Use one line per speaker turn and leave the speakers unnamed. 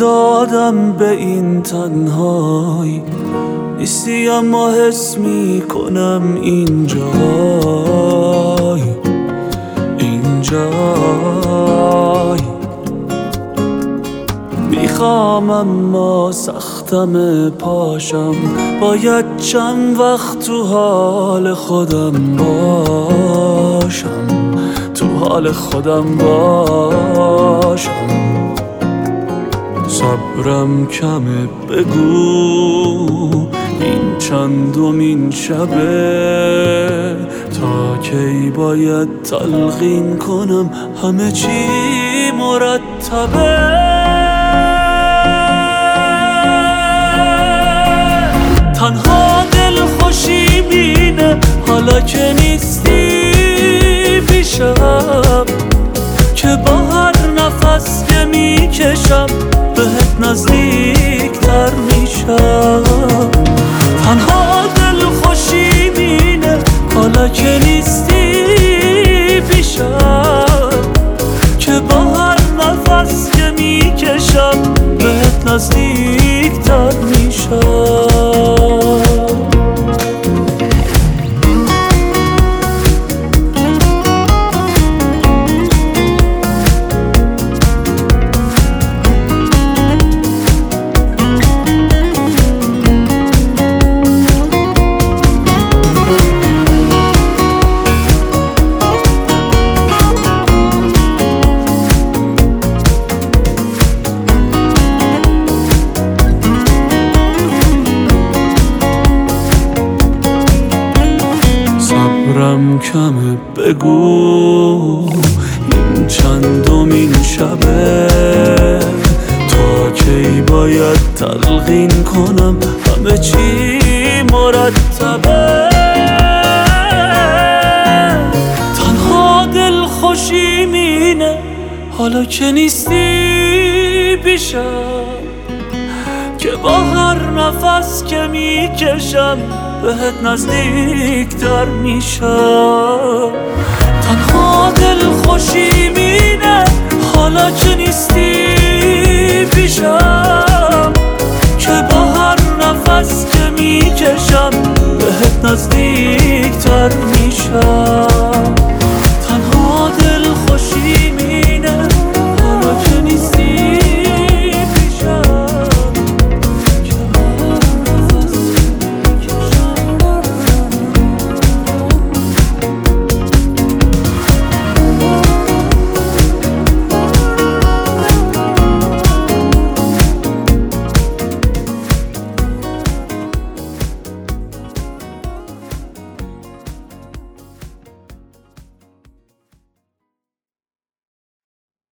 دادم به این تنهایی، نیستی اما حس میکنم اینجای میخوام اما سختم پاشم، باید چند وقت تو حال خودم باشم، تو حال خودم باشم. صبرم کمه، بگو این چندمین شبه، تا کی باید تلقین کنم همه چی مرتبه. تنها دل خوشی بینه حالا که نیستی پیشم، که با هر نفس که میکشم بهت نزدیک تر میشم. تنها دل خوشی بینه حالا که نیستی پیشم، که با هر نفس که میکشم بهت نزدیک تر میشم. صبرم کمه، بگو این چندمین شبه، تا کی باید تلقین کنم همه چی مرتبه. تنها دل خوشی مینه حالا که نیستی پیشم، که با هر نفس که میکشم بهت نزدیک تر میشم. تنها دل